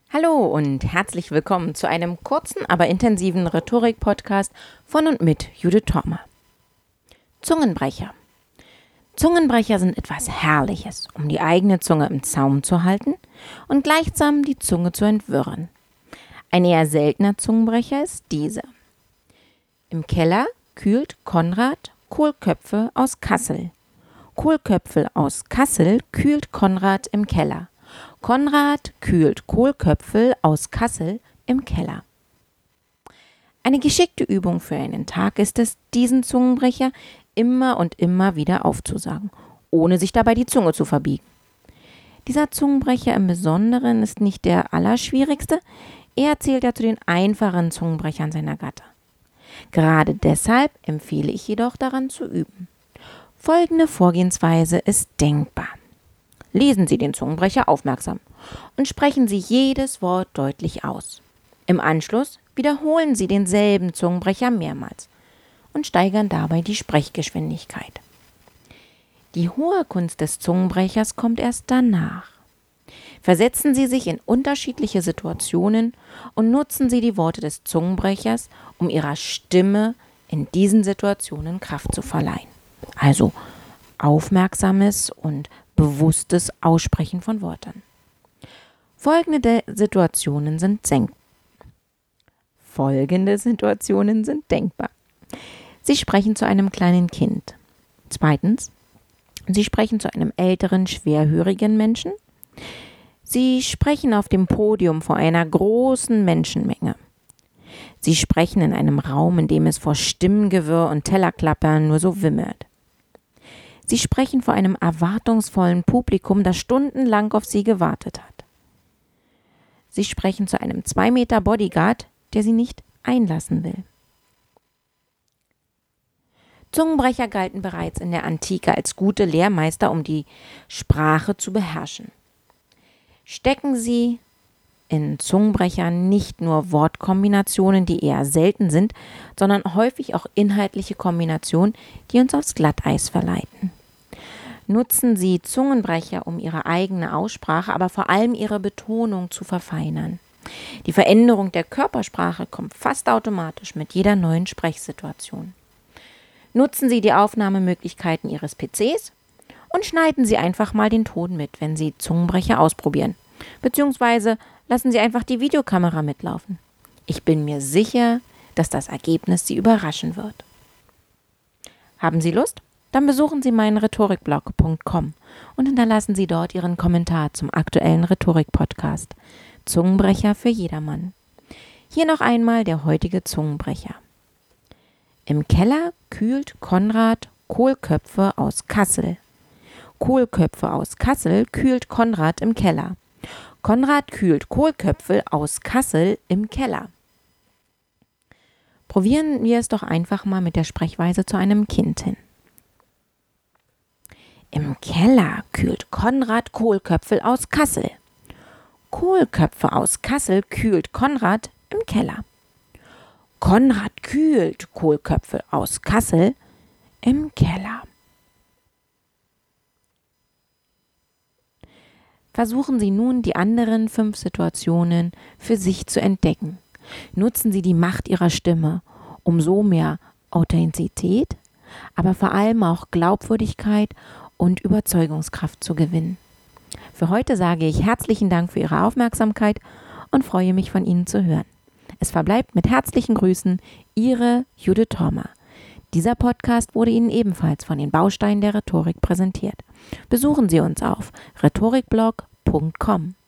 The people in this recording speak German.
Hallo und herzlich willkommen zu einem kurzen, aber intensiven Rhetorik-Podcast von und mit Judith Thormer. Zungenbrecher. Zungenbrecher sind etwas Herrliches, um die eigene Zunge im Zaum zu halten und gleichsam die Zunge zu entwirren. Ein eher seltener Zungenbrecher ist dieser. Im Keller kühlt Konrad Kohlköpfe aus Kassel. Kohlköpfe aus Kassel kühlt Konrad im Keller. Konrad kühlt Kohlköpfe aus Kassel im Keller. Eine geschickte Übung für einen Tag ist es, diesen Zungenbrecher immer und immer wieder aufzusagen, ohne sich dabei die Zunge zu verbiegen. Dieser Zungenbrecher im Besonderen ist nicht der allerschwierigste, er zählt ja zu den einfachen Zungenbrechern seiner Gattung. Gerade deshalb empfehle ich jedoch daran zu üben. Folgende Vorgehensweise ist denkbar. Lesen Sie den Zungenbrecher aufmerksam und sprechen Sie jedes Wort deutlich aus. Im Anschluss wiederholen Sie denselben Zungenbrecher mehrmals und steigern dabei die Sprechgeschwindigkeit. Die hohe Kunst des Zungenbrechers kommt erst danach. Versetzen Sie sich in unterschiedliche Situationen und nutzen Sie die Worte des Zungenbrechers, um Ihrer Stimme in diesen Situationen Kraft zu verleihen. Also aufmerksames und bewusstes Aussprechen von Wörtern. Folgende Situationen sind denkbar. Sie sprechen zu einem kleinen Kind. Zweitens, Sie sprechen zu einem älteren, schwerhörigen Menschen. Sie sprechen auf dem Podium vor einer großen Menschenmenge. Sie sprechen in einem Raum, in dem es vor Stimmengewirr und Tellerklappern nur so wimmert. Sie sprechen vor einem erwartungsvollen Publikum, das stundenlang auf Sie gewartet hat. Sie sprechen zu einem 2 Meter Bodyguard, der Sie nicht einlassen will. Zungenbrecher galten bereits in der Antike als gute Lehrmeister, um die Sprache zu beherrschen. Stecken Sie in Zungenbrechern nicht nur Wortkombinationen, die eher selten sind, sondern häufig auch inhaltliche Kombinationen, die uns aufs Glatteis verleiten. Nutzen Sie Zungenbrecher, um Ihre eigene Aussprache, aber vor allem Ihre Betonung zu verfeinern. Die Veränderung der Körpersprache kommt fast automatisch mit jeder neuen Sprechsituation. Nutzen Sie die Aufnahmemöglichkeiten Ihres PCs und schneiden Sie einfach mal den Ton mit, wenn Sie Zungenbrecher ausprobieren. Beziehungsweise lassen Sie einfach die Videokamera mitlaufen. Ich bin mir sicher, dass das Ergebnis Sie überraschen wird. Haben Sie Lust? Dann besuchen Sie meinen rhetorikblog.com und hinterlassen Sie dort Ihren Kommentar zum aktuellen Rhetorik-Podcast Zungenbrecher für jedermann. Hier noch einmal der heutige Zungenbrecher. Im Keller kühlt Konrad Kohlköpfe aus Kassel. Kohlköpfe aus Kassel kühlt Konrad im Keller. Konrad kühlt Kohlköpfe aus Kassel im Keller. Probieren wir es doch einfach mal mit der Sprechweise zu einem Kind hin. Im Keller kühlt Konrad Kohlköpfe aus Kassel. Kohlköpfe aus Kassel kühlt Konrad im Keller. Konrad kühlt Kohlköpfe aus Kassel im Keller. Versuchen Sie nun, die anderen 5 Situationen für sich zu entdecken. Nutzen Sie die Macht Ihrer Stimme, um so mehr Authentizität, aber vor allem auch Glaubwürdigkeit und Überzeugungskraft zu gewinnen. Für heute sage ich herzlichen Dank für Ihre Aufmerksamkeit und freue mich, von Ihnen zu hören. Es verbleibt mit herzlichen Grüßen Ihre Judith Thormer. Dieser Podcast wurde Ihnen ebenfalls von den Bausteinen der Rhetorik präsentiert. Besuchen Sie uns auf rhetorikblog.com.